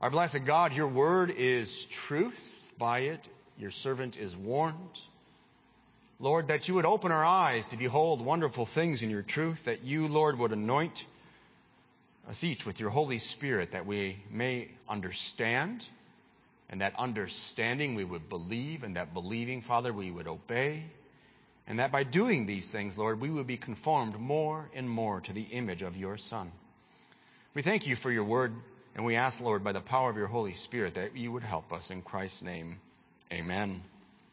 Our blessed God, your word is truth. By it, your servant is warned. Lord, that you would open our eyes to behold wonderful things in your truth, that you, Lord, would anoint us each with your Holy Spirit, that we may understand, and that understanding we would believe, and that believing, Father, we would obey, and that by doing these things, Lord, we would be conformed more and more to the image of your Son. We thank you for your word, and we ask, Lord, by the power of your Holy Spirit, that you would help us. In Christ's name, amen.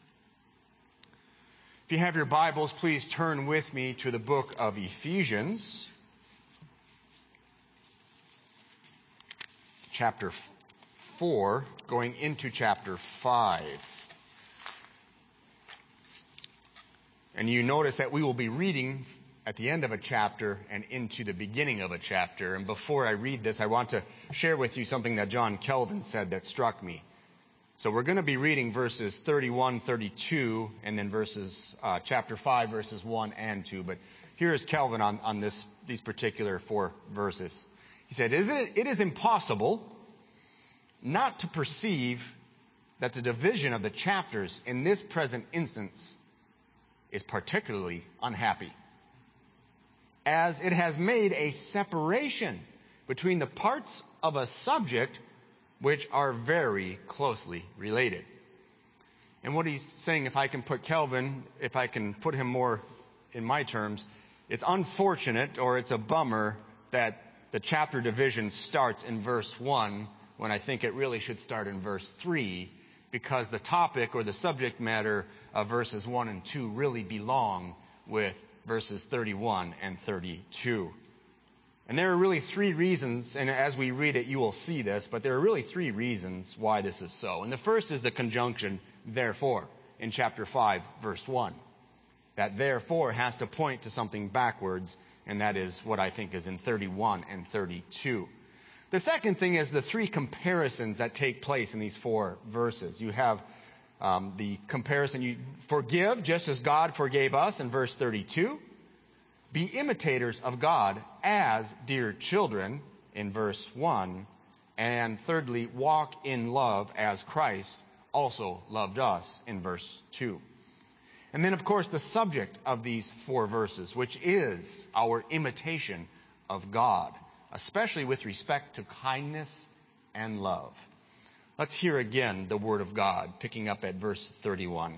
If you have your Bibles, please turn with me to the book of Ephesians, chapter 4, going into chapter 5. And you notice that we will be reading at the end of a chapter and into the beginning of a chapter. And before I read this, I want to share with you something that John Calvin said that struck me. So we're going to be reading verses 31, 32, and then chapter 5, verses 1 and 2. But here is Calvin on these particular 4 verses. He said, it is impossible not to perceive that the division of the chapters in this present instance is particularly unhappy, as it has made a separation between the parts of a subject which are very closely related. And what he's saying, if I can put him more in my terms, it's unfortunate, or it's a bummer, that the chapter division starts in verse 1 when I think it really should start in verse 3, because the topic or the subject matter of verses 1 and 2 really belong with verses 31 and 32. And there are really 3 reasons, and as we read it you will see this, but there are really 3 reasons why this is so. And the first is the conjunction therefore in chapter 5, verse 1. That therefore has to point to something backwards, and that is what I think is in 31 and 32. The second thing is the 3 comparisons that take place in these 4 verses. You have the comparison, you forgive just as God forgave us in verse 32. Be imitators of God as dear children in verse 1. And thirdly, walk in love as Christ also loved us in verse 2. And then, of course, the subject of these 4 verses, which is our imitation of God, especially with respect to kindness and love. Let's hear again the word of God, picking up at verse 31.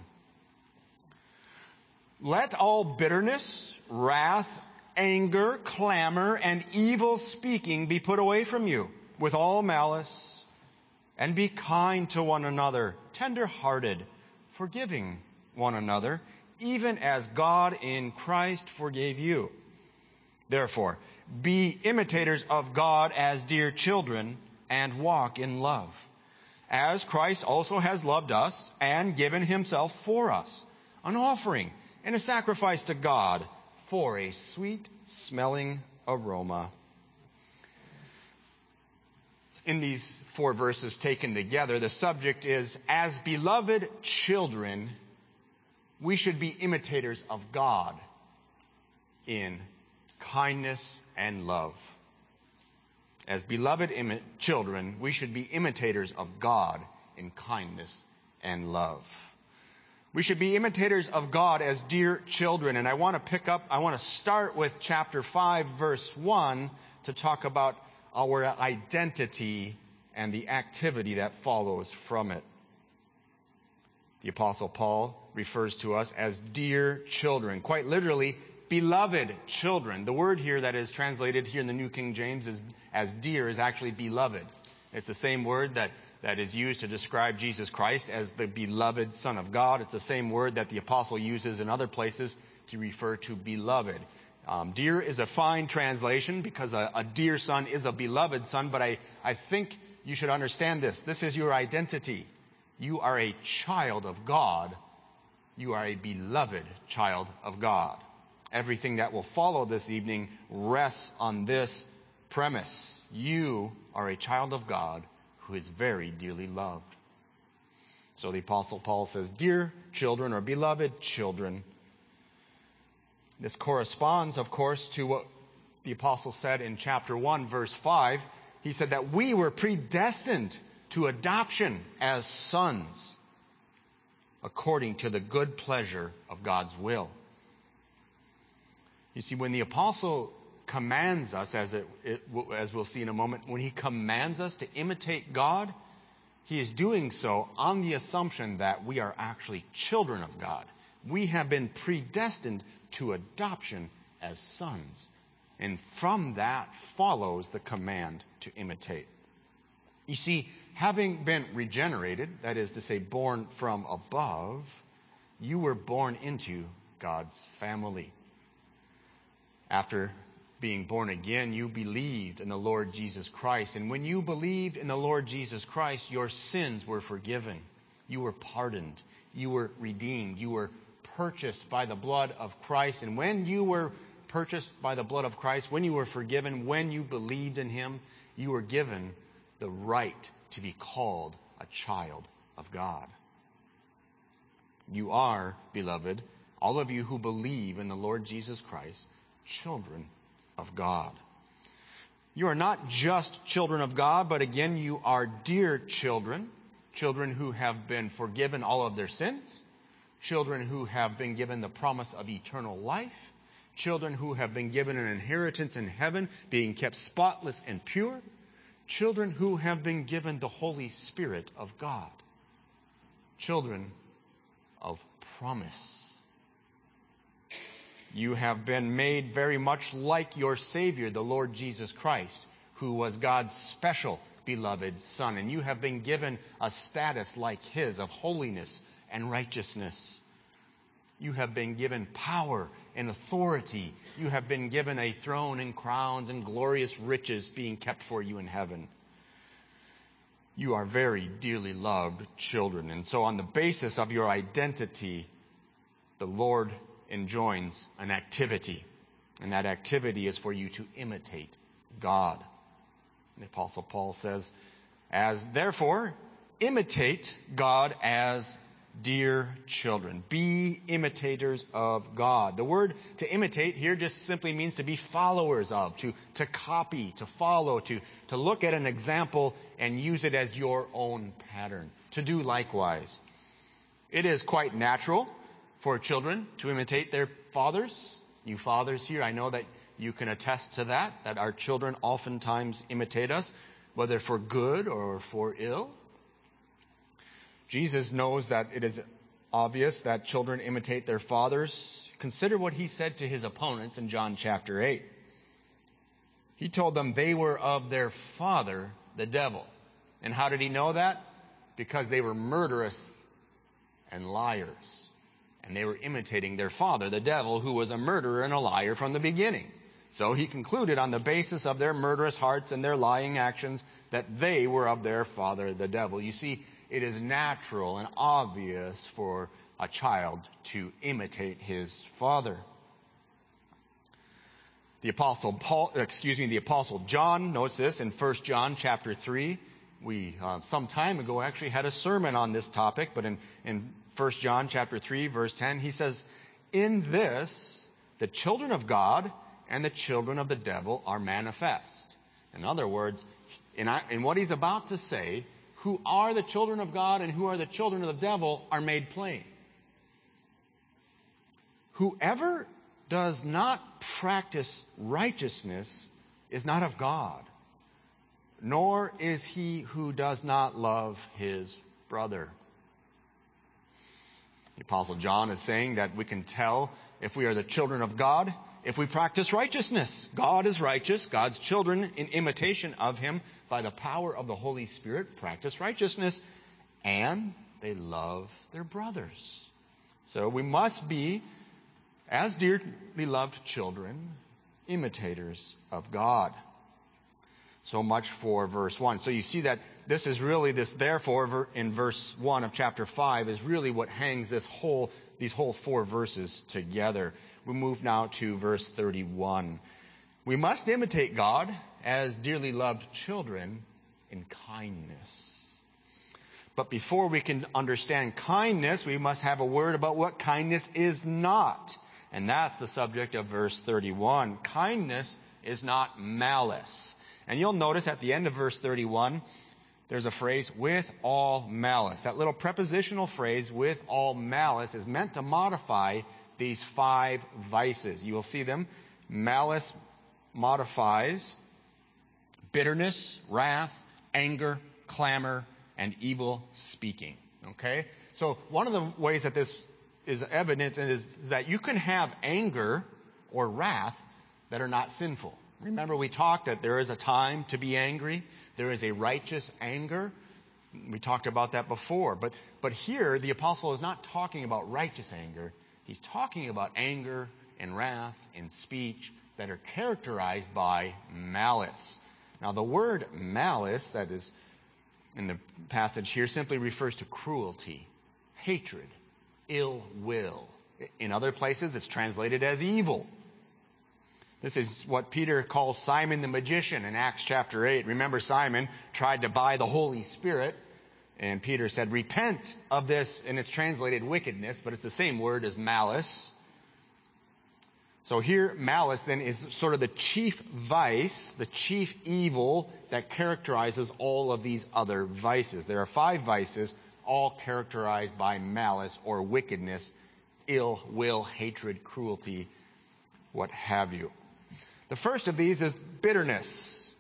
Let all bitterness, wrath, anger, clamor, and evil speaking be put away from you, with all malice, and be kind to one another, tender-hearted, forgiving one another, even as God in Christ forgave you. Therefore, be imitators of God as dear children, and walk in love, as Christ also has loved us and given himself for us, an offering and a sacrifice to God for a sweet-smelling aroma. In these 4 verses taken together, the subject is, as beloved children, we should be imitators of God in kindness and love. As beloved children, we should be imitators of God in kindness and love. We should be imitators of God as dear children. And I want to start with chapter 5, verse 1, to talk about our identity and the activity that follows from it. The Apostle Paul refers to us as dear children. Quite literally, beloved children. The word here that is translated here in the New King James as dear is actually beloved. It's the same word that is used to describe Jesus Christ as the beloved Son of God. It's the same word that the apostle uses in other places to refer to beloved. Dear is a fine translation because a dear son is a beloved son, but I think you should understand this. This is your identity. You are a child of God. You are a beloved child of God. Everything that will follow this evening rests on this premise. You are a child of God who is very dearly loved. So the Apostle Paul says, dear children or beloved children. This corresponds, of course, to what the Apostle said in chapter 1, verse 5, he said that we were predestined to adoption as sons according to the good pleasure of God's will. You see, when the apostle commands us, as we'll see in a moment, when he commands us to imitate God, he is doing so on the assumption that we are actually children of God. We have been predestined to adoption as sons. And from that follows the command to imitate. You see, having been regenerated, that is to say, born from above, you were born into God's family. After being born again, you believed in the Lord Jesus Christ. And when you believed in the Lord Jesus Christ, your sins were forgiven. You were pardoned. You were redeemed. You were purchased by the blood of Christ. And when you were purchased by the blood of Christ, when you were forgiven, when you believed in Him, you were given the right to be called a child of God. You are, beloved, all of you who believe in the Lord Jesus Christ, children of God. You are not just children of God, but again, you are dear children, children who have been forgiven all of their sins, children who have been given the promise of eternal life, children who have been given an inheritance in heaven, being kept spotless and pure, children who have been given the Holy Spirit of God, children of promise. You have been made very much like your Savior, the Lord Jesus Christ, who was God's special beloved Son. And you have been given a status like His of holiness and righteousness. You have been given power and authority. You have been given a throne and crowns and glorious riches being kept for you in heaven. You are very dearly loved children. And so on the basis of your identity, the Lord enjoins an activity. And that activity is for you to imitate God. The Apostle Paul says, therefore, imitate God as dear children. Be imitators of God. The word to imitate here just simply means to be followers of, to copy, to follow, to look at an example and use it as your own pattern, to do likewise. It is quite natural for children to imitate their fathers. You fathers here, I know that you can attest to that our children oftentimes imitate us, whether for good or for ill. Jesus knows that it is obvious that children imitate their fathers. Consider what He said to His opponents in John chapter 8. He told them they were of their father, the devil. And how did He know that? Because they were murderous and liars. And they were imitating their father, the devil, who was a murderer and a liar from the beginning. So He concluded on the basis of their murderous hearts and their lying actions that they were of their father, the devil. You see, it is natural and obvious for a child to imitate his father. The Apostle John notes this in 1 John chapter 3. We, some time ago, actually had a sermon on this topic, but in 1 John chapter 3, verse 10, he says, "In this, the children of God and the children of the devil are manifest." In other words, in what he's about to say, who are the children of God and who are the children of the devil are made plain. Whoever does not practice righteousness is not of God, nor is he who does not love his brother. The Apostle John is saying that we can tell if we are the children of God if we practice righteousness. God is righteous. God's children, in imitation of Him, by the power of the Holy Spirit, practice righteousness, and they love their brothers. So we must be, as dearly loved children, imitators of God. So much for verse 1. So you see that this is really, this therefore in verse 1 of chapter 5 is really what hangs these whole 4 verses together. We move now to verse 31. We must imitate God as dearly loved children in kindness. But before we can understand kindness, we must have a word about what kindness is not. And that's the subject of verse 31. Kindness is not malice. And you'll notice at the end of verse 31, there's a phrase, with all malice. That little prepositional phrase, with all malice, is meant to modify these 5 vices. You will see them. Malice modifies bitterness, wrath, anger, clamor, and evil speaking. Okay? So one of the ways that this is evident is that you can have anger or wrath that are not sinful. Remember, we talked that there is a time to be angry. There is a righteous anger. We talked about that before. But here, the apostle is not talking about righteous anger. He's talking about anger and wrath and speech that are characterized by malice. Now, the word malice that is in the passage here simply refers to cruelty, hatred, ill will. In other places, it's translated as evil. This is what Peter calls Simon the magician in Acts chapter 8. Remember, Simon tried to buy the Holy Spirit, and Peter said, repent of this, and it's translated wickedness, but it's the same word as malice. So here, malice then is sort of the chief vice, the chief evil that characterizes all of these other vices. There are 5 vices, all characterized by malice or wickedness, ill will, hatred, cruelty, what have you. The first of these is bitterness.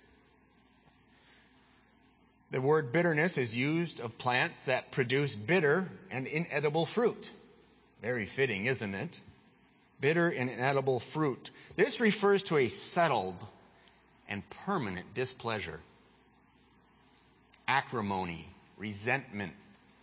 The word bitterness is used of plants that produce bitter and inedible fruit. Very fitting, isn't it? Bitter and inedible fruit. This refers to a settled and permanent displeasure, acrimony, resentment.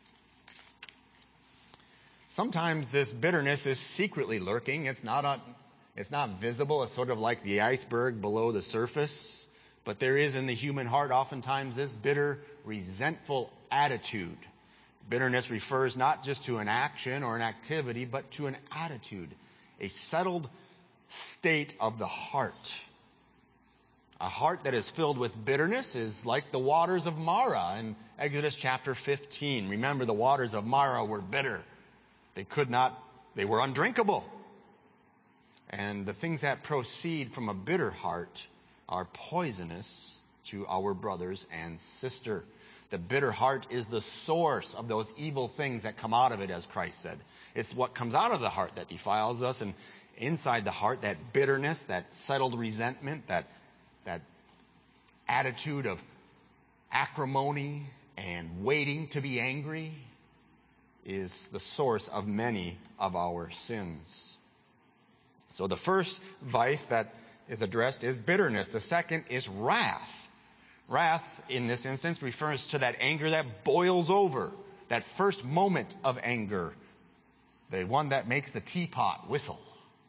Sometimes this bitterness is secretly lurking. It's not visible. It's sort of like the iceberg below the surface. But there is in the human heart oftentimes this bitter, resentful attitude. Bitterness refers not just to an action or an activity, but to an attitude, a settled state of the heart. A heart that is filled with bitterness is like the waters of Marah in Exodus chapter 15. Remember, the waters of Marah were bitter. They were undrinkable. And the things that proceed from a bitter heart are poisonous to our brothers and sisters. The bitter heart is the source of those evil things that come out of it, as Christ said. It's what comes out of the heart that defiles us. And inside the heart, that bitterness, that settled resentment, that attitude of acrimony and waiting to be angry is the source of many of our sins. So the first vice that is addressed is bitterness. The second is wrath. Wrath, in this instance, refers to that anger that boils over, that first moment of anger, the one that makes the teapot whistle.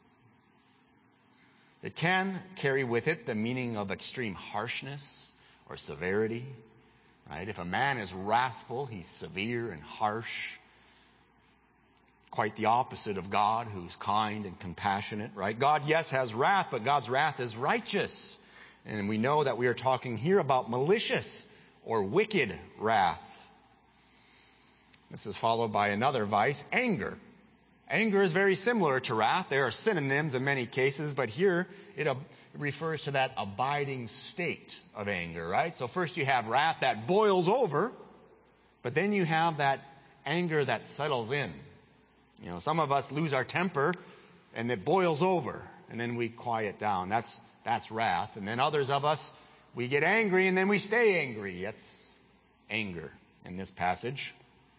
It can carry with it the meaning of extreme harshness or severity. Right? If a man is wrathful, he's severe and harsh. Quite the opposite of God, who's kind and compassionate, right? God, yes, has wrath, but God's wrath is righteous. And we know that we are talking here about malicious or wicked wrath. This is followed by another vice, anger. Anger is very similar to wrath. There are synonyms in many cases, but here it refers to that abiding state of anger, right? So first you have wrath that boils over, but then you have that anger that settles in. You know, some of us lose our temper and it boils over and then we quiet down. That's wrath. And then others of us, we get angry and then we stay angry. That's anger in this passage.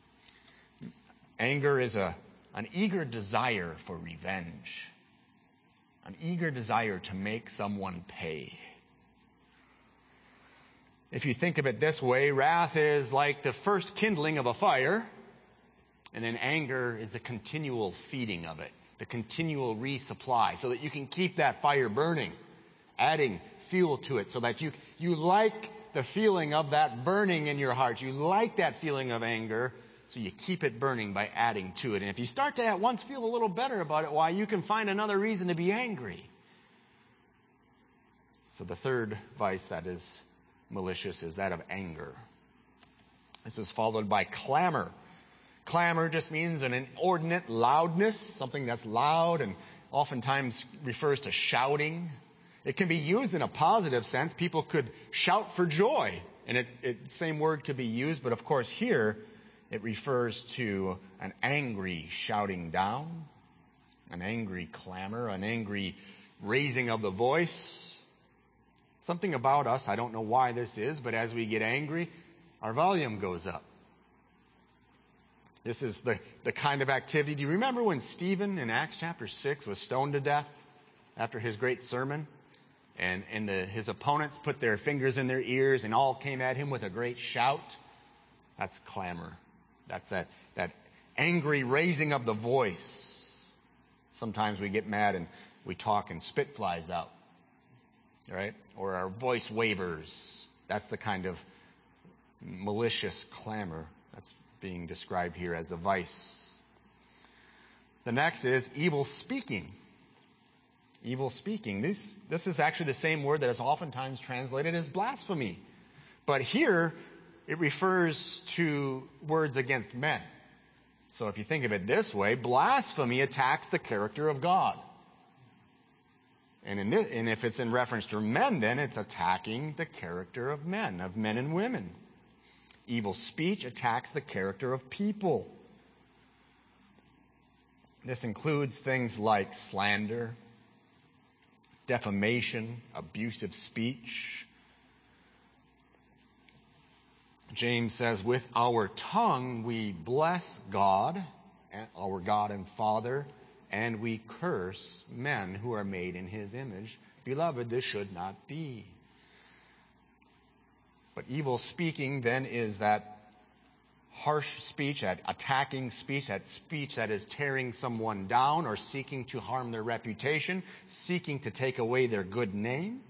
Anger is an eager desire for revenge. An eager desire to make someone pay. If you think of it this way, wrath is like the first kindling of a fire. And then anger is the continual feeding of it, the continual resupply, so that you can keep that fire burning, adding fuel to it, so that you like the feeling of that burning in your heart. You like that feeling of anger, so you keep it burning by adding to it. And if you start to at once feel a little better about it, why, you can find another reason to be angry. So the third vice that is malicious is that of anger. This is followed by clamor. Clamor just means an inordinate loudness, something that's loud and oftentimes refers to shouting. It can be used in a positive sense. People could shout for joy, and same word could be used, but of course here it refers to an angry shouting down, an angry clamor, an angry raising of the voice. Something about us, I don't know why this is, but as we get angry, our volume goes up. This is the kind of activity. Do you remember when Stephen in Acts chapter 6 was stoned to death after his great sermon? And his opponents put their fingers in their ears and all came at him with a great shout. That's clamor. That's that angry raising of the voice. Sometimes we get mad and we talk and spit flies out. Right? Or our voice wavers. That's the kind of malicious clamor that's being described here as a vice. The next is evil speaking. Evil speaking. This is actually the same word that is oftentimes translated as blasphemy. But here, it refers to words against men. So if you think of it this way, blasphemy attacks the character of God. And if it's in reference to men, then it's attacking the character of men and women. Evil speech attacks the character of people. This includes things like slander, defamation, abusive speech. James says, with our tongue we bless God, our God and Father, and we curse men who are made in his image. Beloved, this should not be. But evil speaking then is that harsh speech, that attacking speech, that speech that is tearing someone down or seeking to harm their reputation, seeking to take away their good name.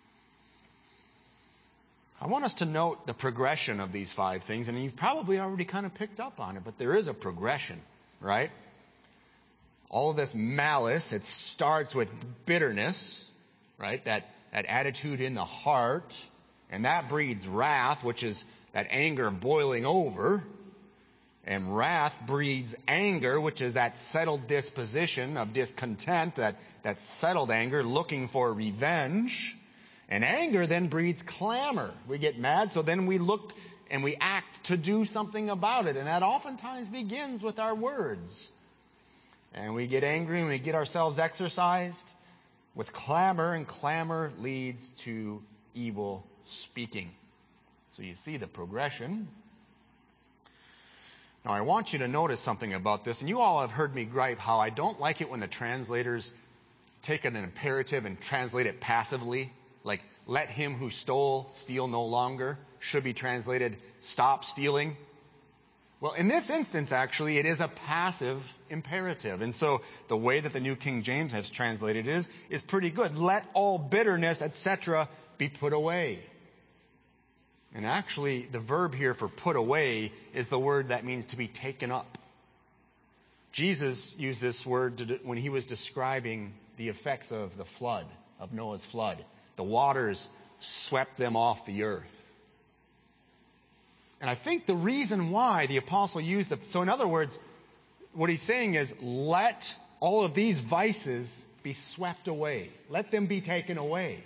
I want us to note the progression of these 5 things, and you've probably already kind of picked up on it, but there is a progression, right? All of this malice, it starts with bitterness, right? That attitude in the heart, and that breeds wrath, which is that anger boiling over. And wrath breeds anger, which is that settled disposition of discontent, that settled anger looking for revenge. And anger then breeds clamor. We get mad, so then we look and we act to do something about it. And that oftentimes begins with our words. And we get angry and we get ourselves exercised with clamor, and clamor leads to evil speaking. So you see the progression. Now I want you to notice something about this, and you all have heard me gripe how I don't like it when the translators take an imperative and translate it passively, like let him who stole steal no longer, should be translated stop stealing. Well, in this instance, actually, it is a passive imperative. And so the way that the New King James has translated it is pretty good. Let all bitterness, etc., be put away. And actually, the verb here for put away is the word that means to be taken up. Jesus used this word when he was describing the effects of the flood, of Noah's flood. The waters swept them off the earth. And I think the reason why the apostle used so in other words, what he's saying is, let all of these vices be swept away. Let them be taken away.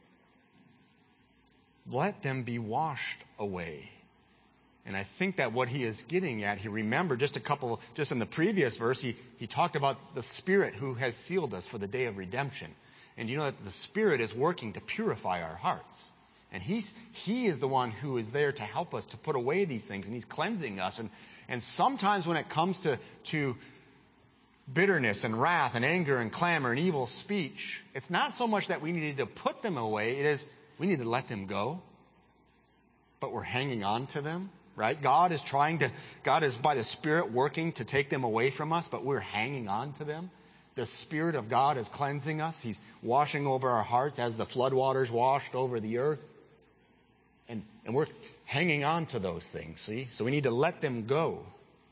Let them be washed away. And I think that what he is getting at, he remembered just in the previous verse, he talked about the Spirit who has sealed us for the day of redemption. And you know that the Spirit is working to purify our hearts. And he is the one who is there to help us to put away these things. And he's cleansing us. And sometimes when it comes to bitterness and wrath and anger and clamor and evil speech, it's not so much that we need to put them away. It is we need to let them go. But we're hanging on to them, right? God is by the Spirit working to take them away from us, but we're hanging on to them. The Spirit of God is cleansing us. He's washing over our hearts as the floodwaters washed over the earth. And we're hanging on to those things, see? So we need to let them go.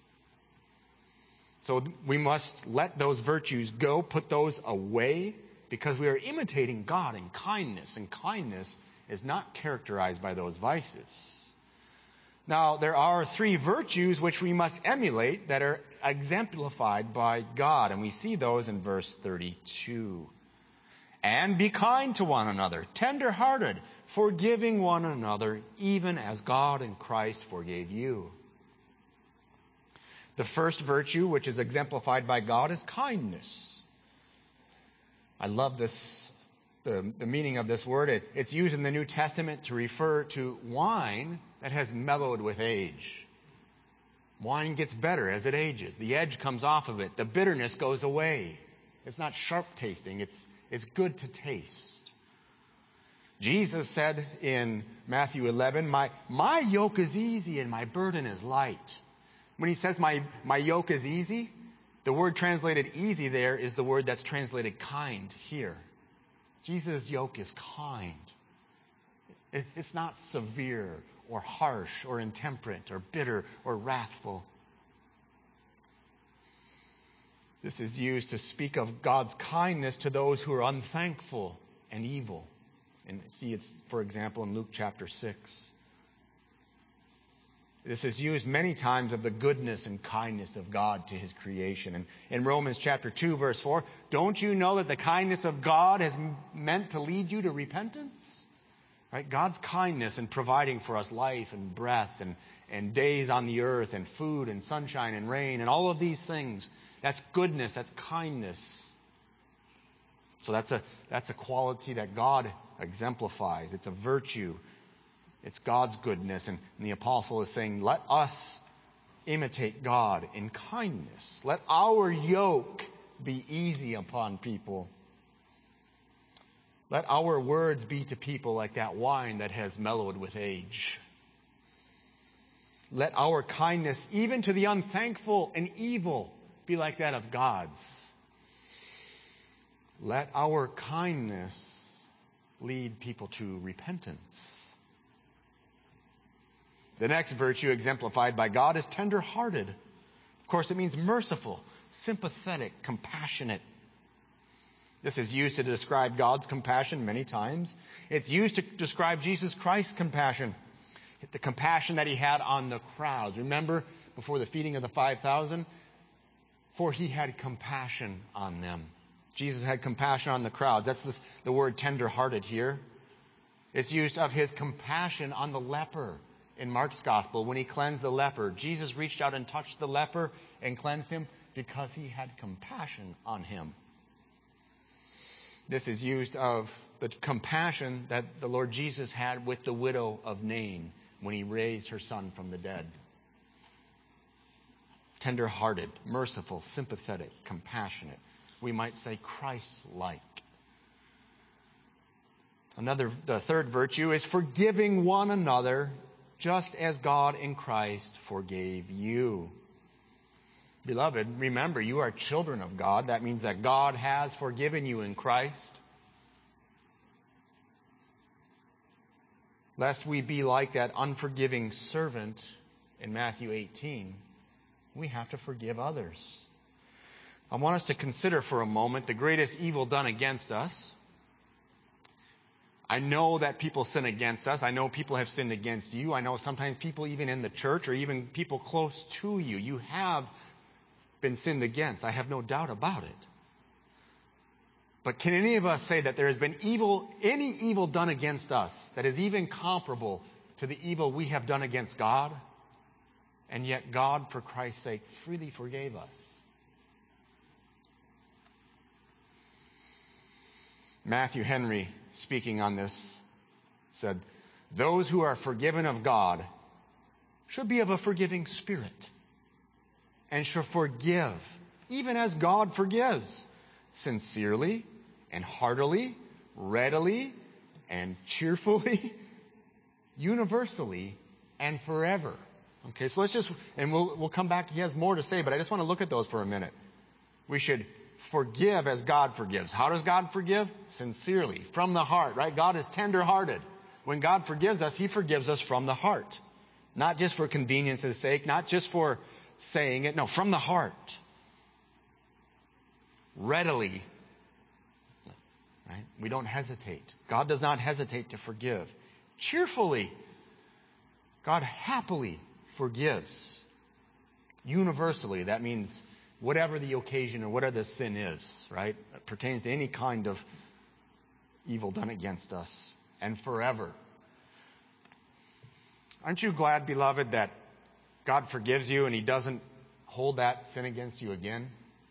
So we must let those virtues go, put those away, because we are imitating God in kindness, and kindness is not characterized by those vices. Now, there are 3 virtues which we must emulate that are exemplified by God, and we see those in verse 32. And be kind to one another, tender-hearted, forgiving one another, even as God in Christ forgave you. The first virtue, which is exemplified by God, is kindness. I love this, the meaning of this word. It's used in the New Testament to refer to wine that has mellowed with age. Wine gets better as it ages. The edge comes off of it. The bitterness goes away. It's not sharp tasting. It's good to taste. Jesus said in Matthew 11, my yoke is easy and my burden is light. When he says my yoke is easy, the word translated easy there is the word that's translated kind here. Jesus' yoke is kind. It's not severe or harsh or intemperate or bitter or wrathful. This is used to speak of God's kindness to those who are unthankful and evil. And see, it's, for example, in Luke chapter 6. This is used many times of the goodness and kindness of God to his creation. And in Romans chapter 2, verse 4, don't you know that the kindness of God is meant to lead you to repentance? Right? God's kindness in providing for us life and breath and days on the earth and food and sunshine and rain and all of these things. That's goodness. That's kindness. So that's a quality that God exemplifies. It's a virtue. It's God's goodness. And the apostle is saying, let us imitate God in kindness. Let our yoke be easy upon people. Let our words be to people like that wine that has mellowed with age. Let our kindness, even to the unthankful and evil, be like that of God's. Let our kindness lead people to repentance. The next virtue exemplified by God is tender-hearted. Of course, it means merciful, sympathetic, compassionate. This is used to describe God's compassion many times. It's used to describe Jesus Christ's compassion, the compassion that he had on the crowds. Remember, before the feeding of the 5,000? For he had compassion on them. Jesus had compassion on the crowds. That's the word tender-hearted here. It's used of his compassion on the leper. In Mark's gospel, when he cleansed the leper, Jesus reached out and touched the leper and cleansed him because he had compassion on him. This is used of the compassion that the Lord Jesus had with the widow of Nain when he raised her son from the dead. Tender-hearted, merciful, sympathetic, compassionate. We might say Christ-like. The third virtue is forgiving one another, just as God in Christ forgave you. Beloved, remember, you are children of God. That means that God has forgiven you in Christ. Lest we be like that unforgiving servant in Matthew 18, we have to forgive others. I want us to consider for a moment the greatest evil done against us. I know that people sin against us. I know people have sinned against you. I know sometimes people even in the church or even people close to you, you have been sinned against. I have no doubt about it. But can any of us say that there has been any evil done against us that is even comparable to the evil we have done against God? And yet God, for Christ's sake, freely forgave us. Matthew Henry, speaking on this, said, those who are forgiven of God should be of a forgiving spirit and should forgive, even as God forgives, sincerely and heartily, readily and cheerfully, universally and forever. Okay, so let's just, and we'll come back. He has more to say, but I just want to look at those for a minute. We should forgive as God forgives. How does God forgive? Sincerely, from the heart, right? God is tender-hearted. When God forgives us, he forgives us from the heart. Not just for convenience's sake, not just for saying it. No, from the heart. Readily. Right? We don't hesitate. God does not hesitate to forgive. Cheerfully. God happily forgives. Universally. That means whatever the occasion or whatever the sin is, right? It pertains to any kind of evil done against us, and forever. Aren't you glad, beloved, that God forgives you and He doesn't hold that sin against you again?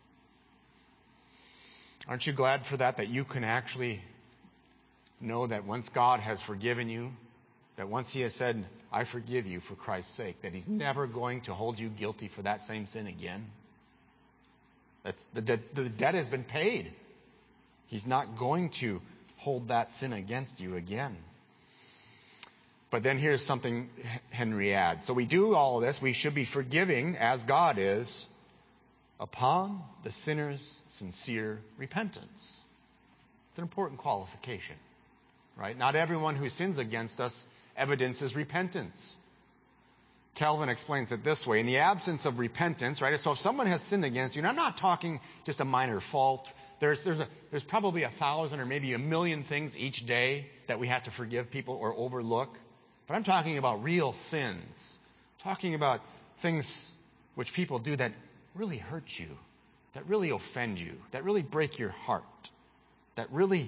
Aren't you glad for that you can actually know that once God has forgiven you, that once He has said, I forgive you for Christ's sake, that He's never going to hold you guilty for that same sin again? The debt has been paid. He's not going to hold that sin against you again. But then here's something Henry adds. So we do all this. We should be forgiving as God is upon the sinner's sincere repentance. It's an important qualification, right? Not everyone who sins against us evidences repentance. Calvin explains it this way. In the absence of repentance, right? So if someone has sinned against you, and I'm not talking just a minor fault. There's probably 1,000 or maybe 1,000,000 things each day that we have to forgive people or overlook. But I'm talking about real sins. Talking about things which people do that really hurt you, that really offend you, that really break your heart, that really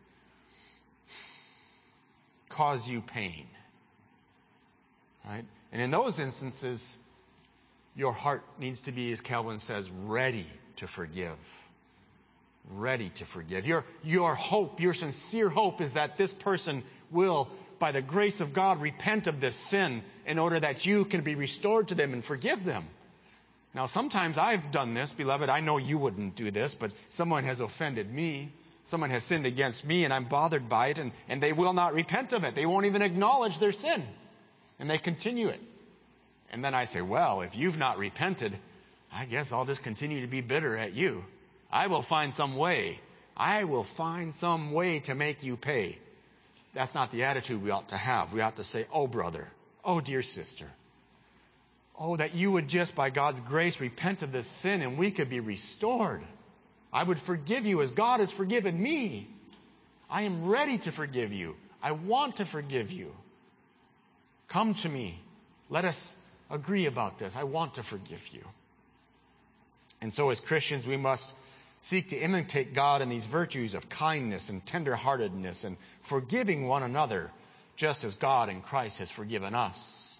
cause you pain. Right? And in those instances, your heart needs to be, as Calvin says, ready to forgive. Ready to forgive. Your hope, your sincere hope is that this person will, by the grace of God, repent of this sin in order that you can be restored to them and forgive them. Now, sometimes I've done this, beloved. I know you wouldn't do this, but someone has offended me. Someone has sinned against me, and I'm bothered by it, and they will not repent of it. They won't even acknowledge their sin. And they continue it. And then I say, well, if you've not repented, I guess I'll just continue to be bitter at you. I will find some way. I will find some way to make you pay. That's not the attitude we ought to have. We ought to say, oh, brother, oh, dear sister, oh, that you would just, by God's grace, repent of this sin and we could be restored. I would forgive you as God has forgiven me. I am ready to forgive you. I want to forgive you. Come to me. Let us agree about this. I want to forgive you. And so as Christians, we must seek to imitate God in these virtues of kindness and tenderheartedness and forgiving one another, just as God in Christ has forgiven us.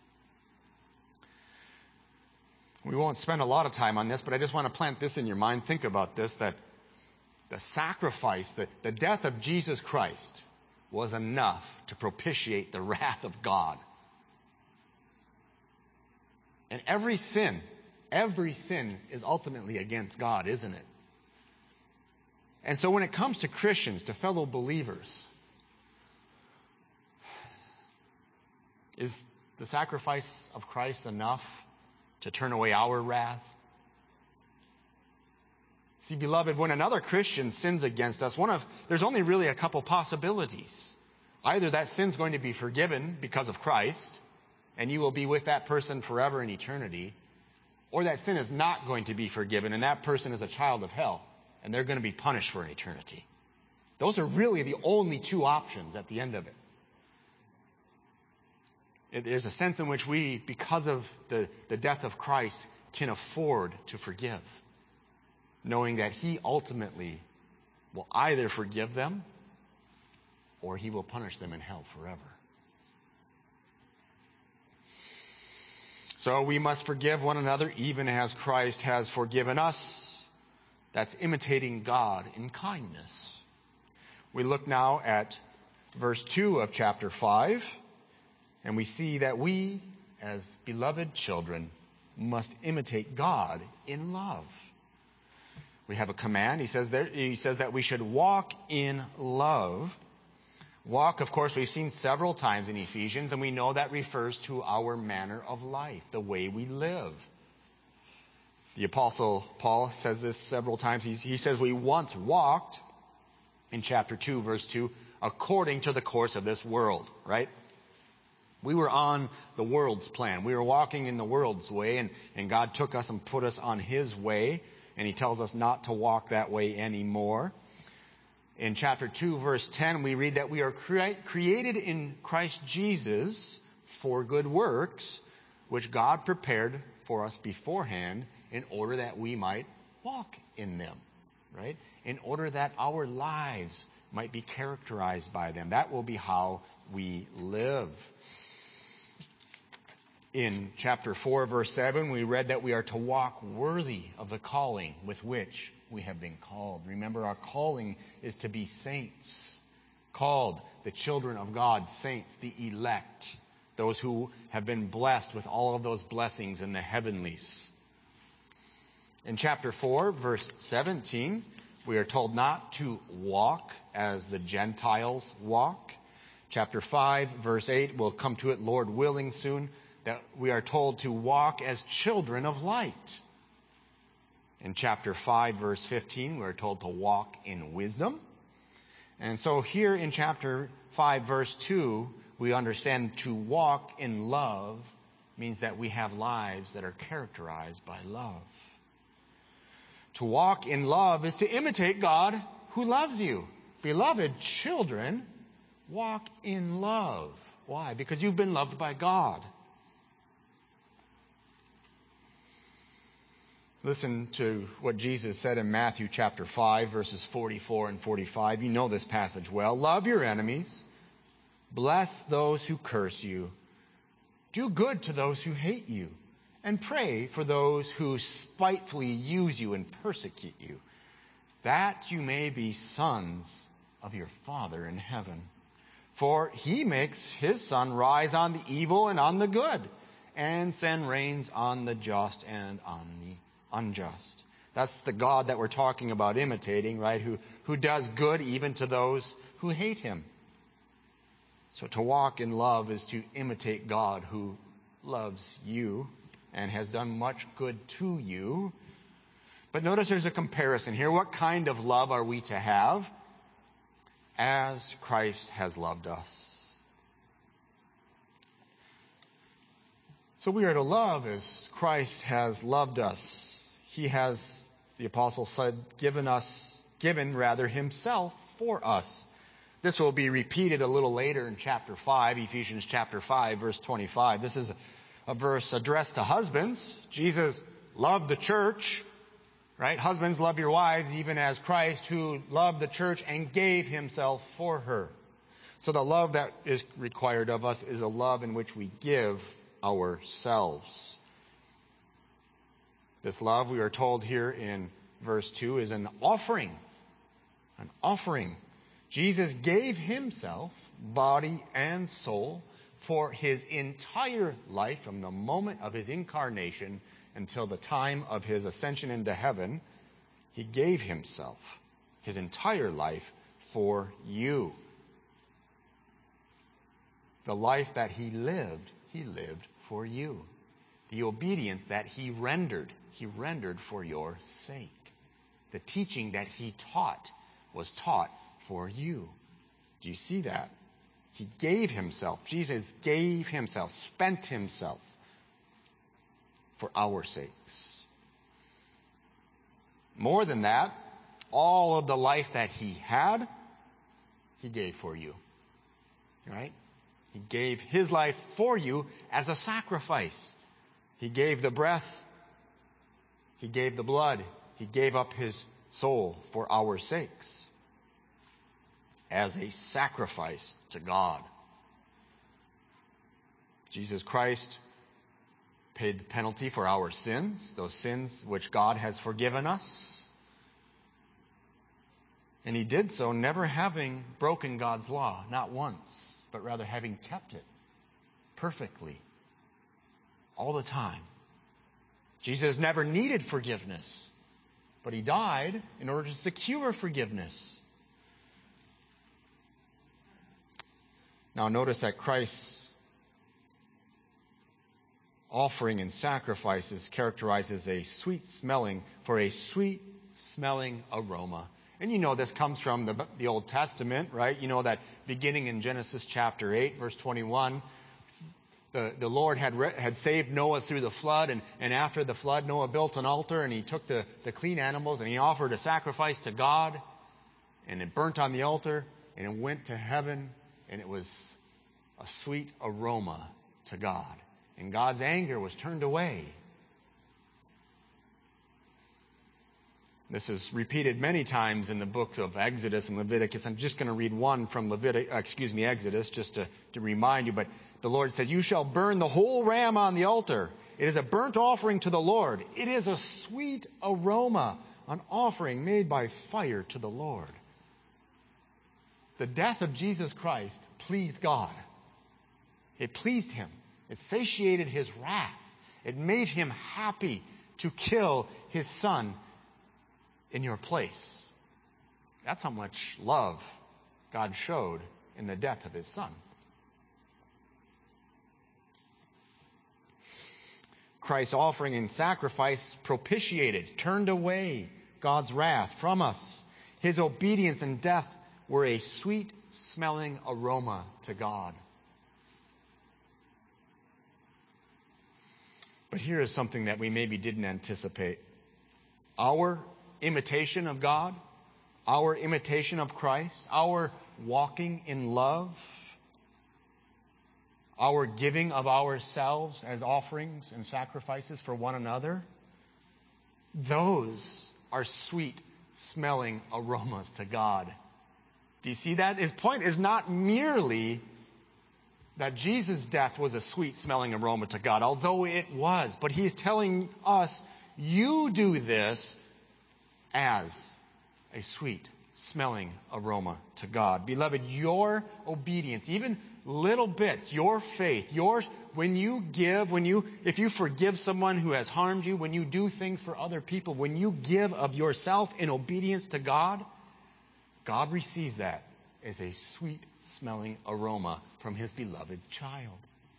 We won't spend a lot of time on this, but I just want to plant this in your mind. Think about this, that the sacrifice, the death of Jesus Christ was enough to propitiate the wrath of God. And every sin is ultimately against God, isn't it? And so when it comes to Christians, to fellow believers, is the sacrifice of Christ enough to turn away our wrath? See, beloved, when another Christian sins against us, there's only really a couple possibilities. Either that sin's going to be forgiven because of Christ, and you will be with that person forever in eternity, or that sin is not going to be forgiven, and that person is a child of hell, and they're going to be punished for an eternity. Those are really the only two options at the end of it. There's a sense in which we, because of the death of Christ, can afford to forgive, knowing that He ultimately will either forgive them or He will punish them in hell forever. So we must forgive one another even as Christ has forgiven us. That's imitating God in kindness. We look now at verse 2 of chapter 5, and we see that we, as beloved children, must imitate God in love. We have a command. He says that we should walk in love. Walk, of course, we've seen several times in Ephesians, and we know that refers to our manner of life, the way we live. The Apostle Paul says this several times. He says we once walked, in chapter 2, verse 2, according to the course of this world, right? We were on the world's plan. We were walking in the world's way, and God took us and put us on His way, and He tells us not to walk that way anymore. In chapter 2, verse 10, we read that we are created in Christ Jesus for good works, which God prepared for us beforehand in order that we might walk in them, right? In order that our lives might be characterized by them. That will be how we live. In chapter 4, verse 7, we read that we are to walk worthy of the calling with which we have been called. Remember, our calling is to be saints, called the children of God, saints, the elect, those who have been blessed with all of those blessings in the heavenlies. In chapter 4, verse 17, we are told not to walk as the Gentiles walk. Chapter 5, verse 8, we'll come to it, Lord willing, soon, that we are told to walk as children of light. In chapter 5, verse 15, we're told to walk in wisdom. And so here in chapter 5, verse 2, we understand to walk in love means that we have lives that are characterized by love. To walk in love is to imitate God who loves you. Beloved children, walk in love. Why? Because you've been loved by God. Listen to what Jesus said in Matthew chapter 5, verses 44 and 45. You know this passage well. Love your enemies. Bless those who curse you. Do good to those who hate you. And pray for those who spitefully use you and persecute you, that you may be sons of your Father in heaven. For he makes his sun rise on the evil and on the good, and send rains on the just and on the unjust. That's the God that we're talking about imitating, right? Who does good even to those who hate him. So to walk in love is to imitate God who loves you and has done much good to you. But notice there's a comparison here. What kind of love are we to have? As Christ has loved us. So we are to love as Christ has loved us. He has, the apostle said, given himself for us. This will be repeated a little later in chapter 5, Ephesians chapter 5, verse 25. This is a verse addressed to husbands. Jesus loved the church, right? Husbands, love your wives, even as Christ, who loved the church and gave himself for her. So the love that is required of us is a love in which we give ourselves. This love, we are told here in verse 2, is an offering. An offering. Jesus gave himself, body and soul, for his entire life, from the moment of his incarnation until the time of his ascension into heaven. He gave himself, his entire life, for you. The life that he lived for you. The obedience that he rendered for your sake. The teaching that he taught was taught for you. Do you see that? He gave himself. Jesus gave himself, spent himself for our sakes. More than that, all of the life that he had, he gave for you. Right? He gave his life for you as a sacrifice. He gave the breath. He gave the blood. He gave up his soul for our sakes as a sacrifice to God. Jesus Christ paid the penalty for our sins, those sins which God has forgiven us. And he did so never having broken God's law, not once, but rather having kept it perfectly all the time. Jesus never needed forgiveness, but he died in order to secure forgiveness. Now notice that Christ's offering and sacrifices characterizes a sweet-smelling aroma. And you know this comes from the Old Testament, right? You know that beginning in Genesis chapter 8, verse 21, the Lord had saved Noah through the flood, and after the flood, Noah built an altar, and he took the clean animals, and he offered a sacrifice to God, and it burnt on the altar, and it went to heaven, and it was a sweet aroma to God. And God's anger was turned away. This is repeated many times in the book of Exodus and Leviticus. I'm just going to read one from Exodus, just to remind you. But the Lord said, "You shall burn the whole ram on the altar. It is a burnt offering to the Lord. It is a sweet aroma, an offering made by fire to the Lord." The death of Jesus Christ pleased God. It pleased him. It satiated his wrath. It made him happy to kill his son in your place. That's how much love God showed in the death of his son. Christ's offering and sacrifice propitiated, turned away God's wrath from us. His obedience and death were a sweet-smelling aroma to God. But here is something that we maybe didn't anticipate. Our imitation of God, our imitation of Christ, our walking in love, our giving of ourselves as offerings and sacrifices for one another, those are sweet-smelling aromas to God. Do you see that? His point is not merely that Jesus' death was a sweet-smelling aroma to God, although it was. But he is telling us, you do this as a sweet-smelling aroma to God. Beloved, your obedience, even little bits, your faith, when you give, if you forgive someone who has harmed you, when you do things for other people, when you give of yourself in obedience to God, God receives that as a sweet-smelling aroma from his beloved child.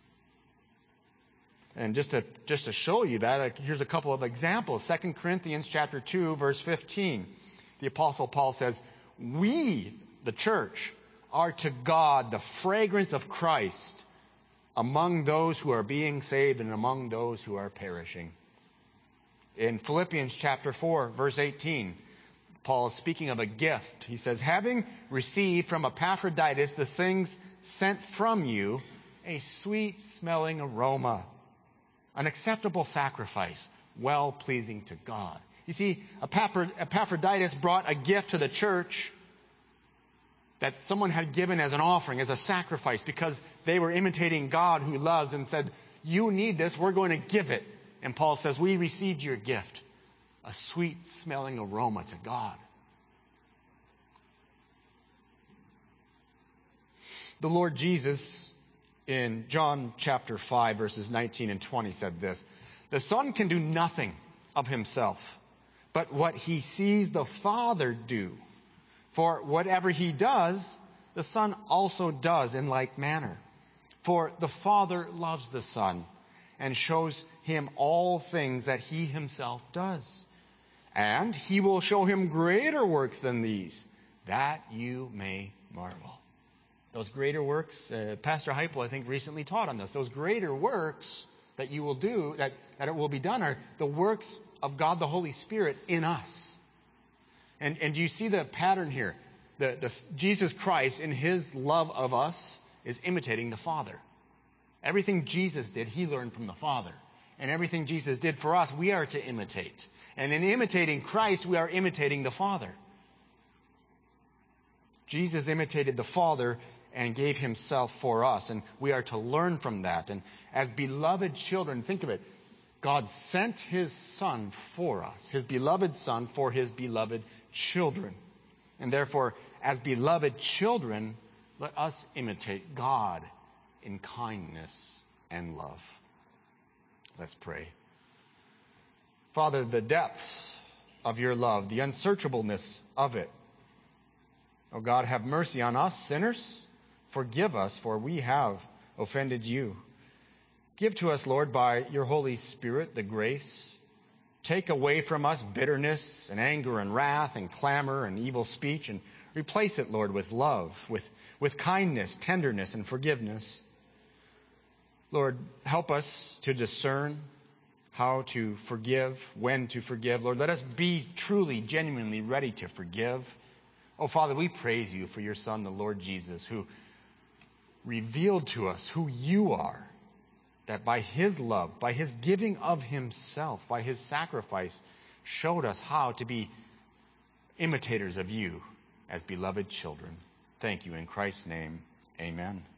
And just to show you that, here's a couple of examples. 2 Corinthians chapter 2, verse 15. The Apostle Paul says, "We, the church, are to God the fragrance of Christ among those who are being saved and among those who are perishing." In Philippians chapter 4, verse 18, Paul is speaking of a gift. He says, "Having received from Epaphroditus the things sent from you, a sweet-smelling aroma, an acceptable sacrifice, well-pleasing to God." You see, Epaphroditus brought a gift to the church that someone had given as an offering, as a sacrifice, because they were imitating God who loves and said, "You need this, we're going to give it." And Paul says, "We received your gift, a sweet-smelling aroma to God." The Lord Jesus, in John chapter 5, verses 19 and 20, said this, "The Son can do nothing of himself, but what he sees the Father do. For whatever he does, the Son also does in like manner. For the Father loves the Son and shows him all things that he himself does. And he will show him greater works than these, that you may marvel." Those greater works, Pastor Heipel, I think, recently taught on this. Those greater works that you will do, that it will be done, are the works of God the Holy Spirit in us. And do you see the pattern here? Jesus Christ, in his love of us, is imitating the Father. Everything Jesus did, he learned from the Father. And everything Jesus did for us, we are to imitate. And in imitating Christ, we are imitating the Father. Jesus imitated the Father and gave himself for us. And we are to learn from that. And as beloved children, think of it. God sent his Son for us, his beloved Son for his beloved children. And therefore, as beloved children, let us imitate God in kindness and love. Let's pray. Father, the depths of your love, the unsearchableness of it. Oh God, have mercy on us sinners. Forgive us, for we have offended you. Give to us, Lord, by your Holy Spirit, the grace. Take away from us bitterness and anger and wrath and clamor and evil speech, and replace it, Lord, with love, with kindness, tenderness, and forgiveness. Lord, help us to discern how to forgive, when to forgive. Lord, let us be truly, genuinely ready to forgive. Oh, Father, we praise you for your Son, the Lord Jesus, who revealed to us who you are, that by his love, by his giving of himself, by his sacrifice, showed us how to be imitators of you as beloved children. Thank you in Christ's name. Amen.